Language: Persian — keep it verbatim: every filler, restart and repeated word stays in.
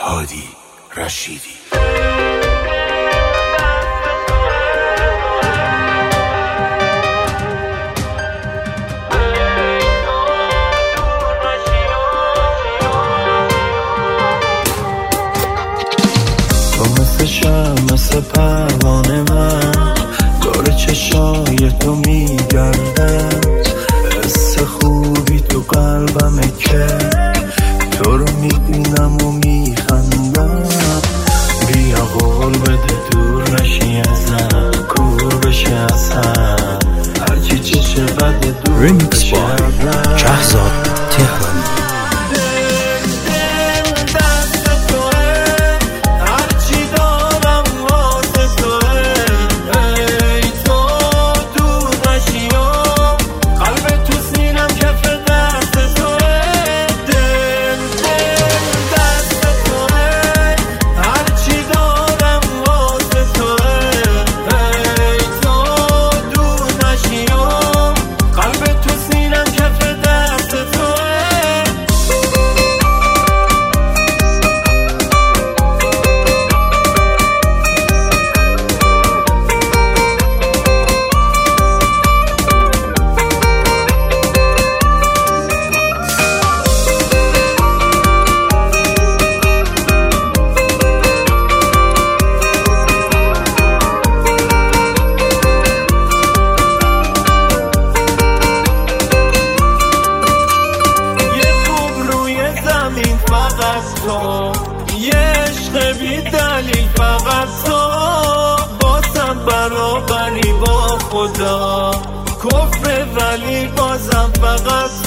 هادی رشیدی. تو مثل شم مثل پروانه من دور چشای تو میگردم، حس خوبی تو قلبمه که تو رو میبینم و میخندم. بیا قول بده دور نشی ازم، کور بشه ازم، هرچی چشه بده دور بشه ازم. شهزاد تهرانی. یه عشق بی دلیل فقط تو، بازم برابری با خدا کفر، ولی بازم فقط